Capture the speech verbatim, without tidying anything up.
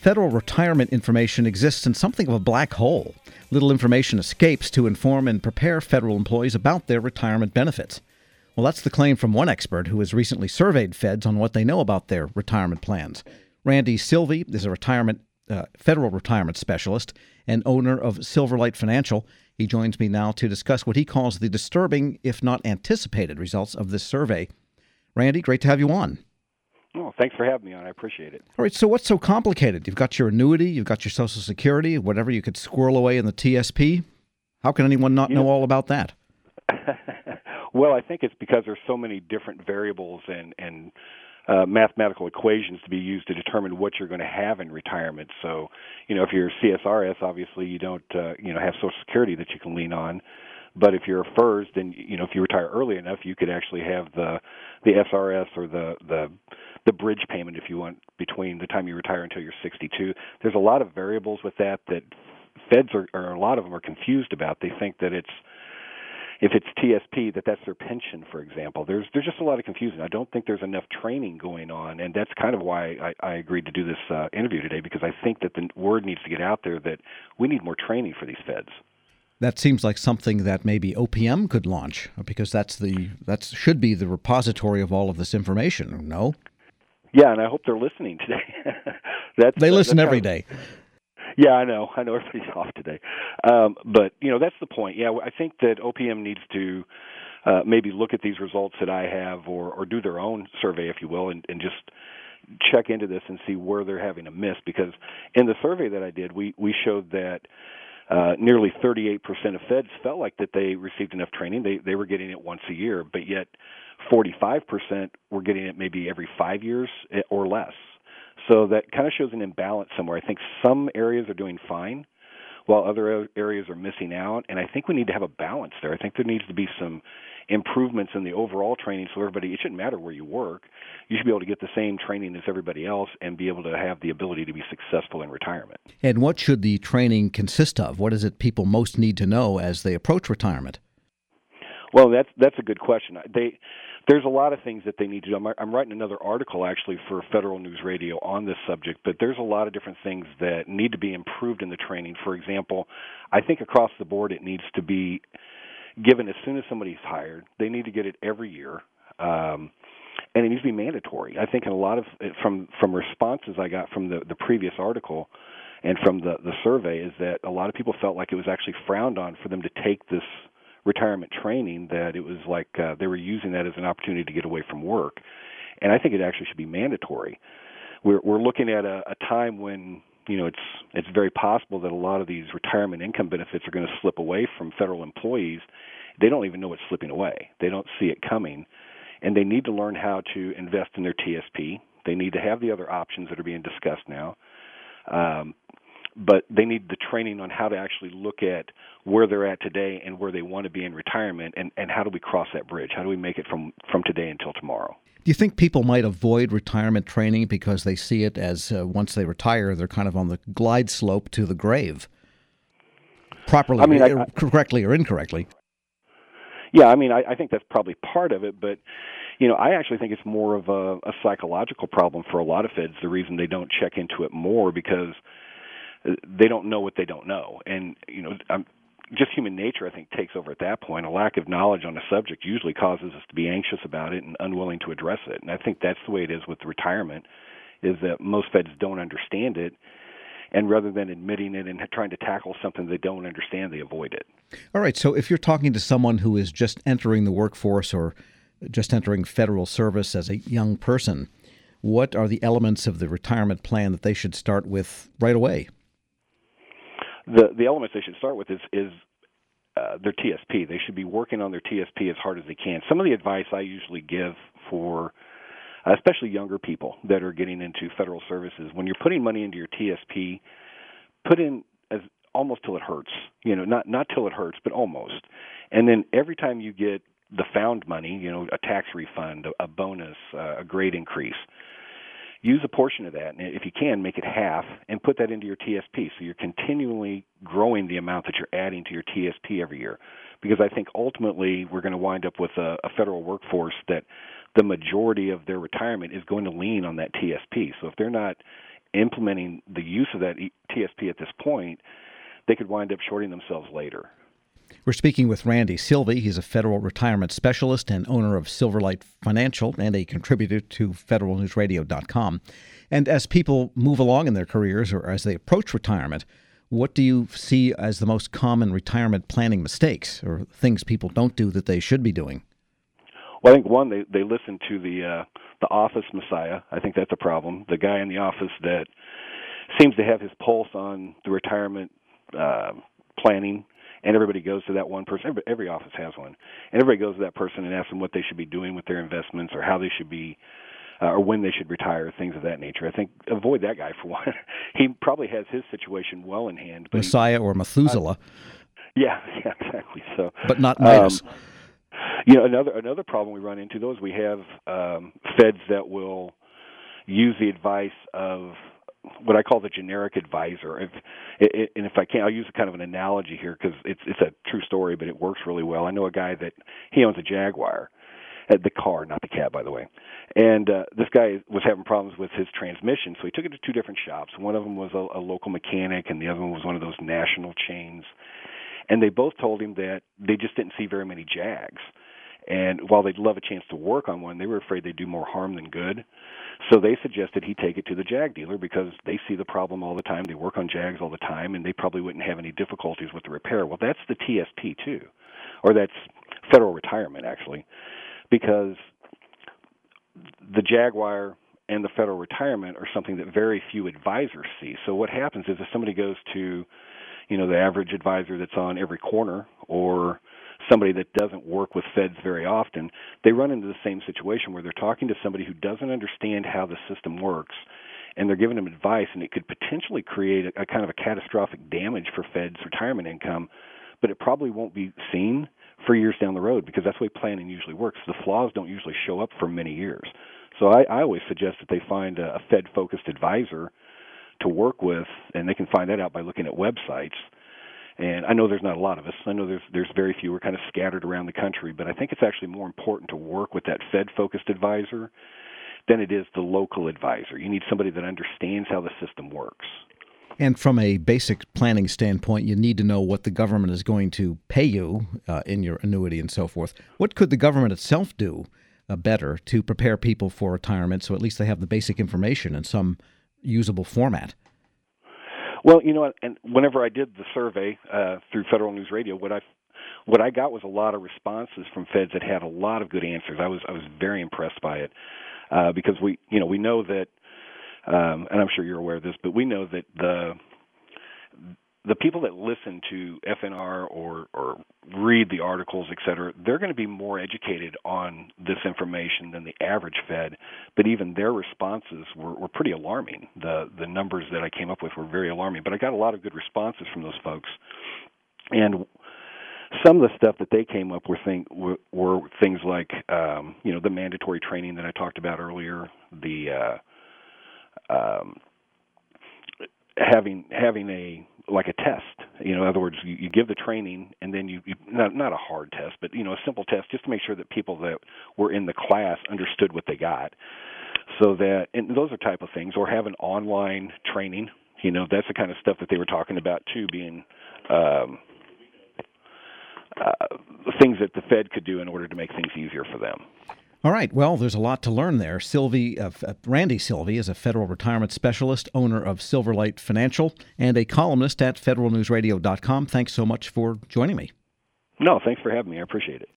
Federal retirement information exists in something of a black hole. Little information escapes to inform and prepare federal employees about their retirement benefits. Well, that's the claim from one expert who has recently surveyed feds on what they know about their retirement plans. Randy Silvey is a retirement uh, federal retirement specialist and owner of Silverlight Financial. He joins me now to discuss what he calls the disturbing, if not anticipated, results of this survey. Randy, great to have you on. Oh, thanks for having me on. I appreciate it. All right, so what's so complicated? You've got your annuity, you've got your Social Security, whatever you could squirrel away in the T S P. How can anyone not you know, know all about that? Well, I think it's because there's so many different variables and, and uh, mathematical equations to be used to determine what you're going to have in retirement. So, you know, if you're C S R S, obviously you don't, uh, you know, have Social Security that you can lean on. But if you're a F E R S, then, you know, if you retire early enough, you could actually have the the S R S or the the the bridge payment, if you want, between the time you retire until you're sixty-two. There's a lot of variables with that that feds are, or a lot of them are confused about. They think that it's, if it's T S P, that that's their pension, for example. There's there's just a lot of confusion. I don't think there's enough training going on, and that's kind of why I, I agreed to do this uh, interview today, because I think that the word needs to get out there that we need more training for these feds. That seems like something that maybe O P M could launch, because that's the that should be the repository of all of this information, no? Yeah, and I hope they're listening today. that's, they listen that's every of, day. Yeah, I know. I know everybody's off today. Um, but, you know, that's the point. Yeah, I think that O P M needs to uh, maybe look at these results that I have, or, or do their own survey, if you will, and, and just check into this and see where they're having a miss. Because in the survey that I did, we, we showed that Uh, nearly thirty-eight percent of feds felt like that they received enough training. They they were getting it once a year, but yet forty-five percent were getting it maybe every five years or less. So that kind of shows an imbalance somewhere. I think some areas are doing fine, while other areas are missing out, and I think we need to have a balance there. I think there needs to be some improvements in the overall training so everybody, it shouldn't matter where you work, you should be able to get the same training as everybody else and be able to have the ability to be successful in retirement. And what should the training consist of? What is it people most need to know as they approach retirement? Well, that's that's a good question. They There's a lot of things that they need to do. I'm, I'm writing another article, actually, for Federal News Radio on this subject, but there's a lot of different things that need to be improved in the training. For example, I think across the board it needs to be given as soon as somebody's hired. They need to get it every year, um, and it needs to be mandatory. I think in a lot of, from from responses I got from the, the previous article and from the, the survey, is that a lot of people felt like it was actually frowned on for them to take this retirement training, that it was like uh, they were using that as an opportunity to get away from work. And I think it actually should be mandatory. We're we're looking at a, a time when, you know, it's it's very possible that a lot of these retirement income benefits are going to slip away from federal employees. They don't even know it's slipping away. They don't see it coming. And they need to learn how to invest in their T S P. They need to have the other options that are being discussed now. Um, but they need the training on how to actually look at where they're at today and where they want to be in retirement, and, and how do we cross that bridge? How do we make it from, from today until tomorrow? Do you think people might avoid retirement training because they see it as uh, once they retire, they're kind of on the glide slope to the grave, properly, I mean, I, I, correctly or incorrectly? Yeah, I mean, I, I think that's probably part of it, but, you know, I actually think it's more of a, a psychological problem for a lot of feds, the reason they don't check into it more, because they don't know what they don't know. And, you know, I'm, just human nature, I think, takes over at that point. A lack of knowledge on a subject usually causes us to be anxious about it and unwilling to address it. And I think that's the way it is with retirement, is that most feds don't understand it, and rather than admitting it and trying to tackle something they don't understand, they avoid it. All right, so if you're talking to someone who is just entering the workforce or just entering federal service as a young person, what are the elements of the retirement plan that they should start with right away? The the elements they should start with is, is uh, their T S P. They should be working on their T S P as hard as they can. Some of the advice I usually give for uh, especially younger people that are getting into federal services, when you're putting money into your T S P, put in as almost till it hurts. You know, not not till it hurts, but almost. And then every time you get the found money, you know, a tax refund, a, a bonus, uh, a grade increase, use a portion of that, and if you can, make it half, and put that into your T S P. So you're continually growing the amount that you're adding to your T S P every year. Because I think ultimately we're going to wind up with a, a federal workforce that the majority of their retirement is going to lean on that T S P. So if they're not implementing the use of that T S P at this point, they could wind up shorting themselves later. We're speaking with Randy Silvey. He's a federal retirement specialist and owner of Silverlight Financial and a contributor to federal news radio dot com. And as people move along in their careers or as they approach retirement, what do you see as the most common retirement planning mistakes or things people don't do that they should be doing? Well, I think, one, they, they listen to the uh, the office messiah. I think that's a problem. The guy in the office that seems to have his pulse on the retirement uh, planning, and everybody goes to that one person. Every, every office has one. And everybody goes to that person and asks them what they should be doing with their investments or how they should be, uh, or when they should retire, things of that nature. I think avoid that guy for one. He probably has his situation well in hand. But Messiah he, or Methuselah. Uh, yeah, yeah, exactly. So, but not Midas. Um, you know, another another problem we run into, though, is we have um, feds that will use the advice of what I call the generic advisor. If, it, and if I can, I'll use a kind of an analogy here because it's it's a true story, but it works really well. I know a guy that he owns a Jaguar, uh, the car, not the cab, by the way. And uh, this guy was having problems with his transmission, so he took it to two different shops. One of them was a, a local mechanic, and the other one was one of those national chains. And they both told him that they just didn't see very many Jags. And while they'd love a chance to work on one, they were afraid they'd do more harm than good. So they suggested he take it to the Jag dealer because they see the problem all the time. They work on Jags all the time, and they probably wouldn't have any difficulties with the repair. Well, that's the T S P, too, or that's federal retirement, actually, because the Jaguar and the federal retirement are something that very few advisors see. So what happens is if somebody goes to, you know, the average advisor that's on every corner or somebody that doesn't work with feds very often, they run into the same situation where they're talking to somebody who doesn't understand how the system works, and they're giving them advice, and it could potentially create a, a kind of a catastrophic damage for feds' retirement income, but it probably won't be seen for years down the road because that's the way planning usually works. The flaws don't usually show up for many years. So I, I always suggest that they find a, a Fed-focused advisor to work with, and they can find that out by looking at websites. And I know there's not a lot of us. I know there's there's very few. We're kind of scattered around the country. But I think it's actually more important to work with that Fed-focused advisor than it is the local advisor. You need somebody that understands how the system works. And from a basic planning standpoint, you need to know what the government is going to pay you uh, in your annuity and so forth. What could the government itself do uh, better to prepare people for retirement so at least they have the basic information in some usable format? Well, you know, and whenever I did the survey uh, through Federal News Radio, what I what I got was a lot of responses from feds that had a lot of good answers. I was I was very impressed by it uh, because we you know we know that, um, and I'm sure you're aware of this, but we know that the the people that listen to F N R or or read the articles, et cetera, they're going to be more educated on this information than the average Fed. But even their responses were, were pretty alarming. The the numbers that I came up with were very alarming. But I got a lot of good responses from those folks. And some of the stuff that they came up with thing, were, were things like, um, you know, the mandatory training that I talked about earlier, the uh, um, having having a like a test, you know, in other words, you, you give the training and then you, you not not a hard test, but, you know, a simple test just to make sure that people that were in the class understood what they got. So that, and those are type of things, or have an online training, you know, that's the kind of stuff that they were talking about too, being um, uh, things that the Fed could do in order to make things easier for them. All right. Well, there's a lot to learn there. Silvey, uh, Randy Silvey is a federal retirement specialist, owner of Silverlight Financial, and a columnist at federal news radio dot com. Thanks so much for joining me. No, thanks for having me. I appreciate it.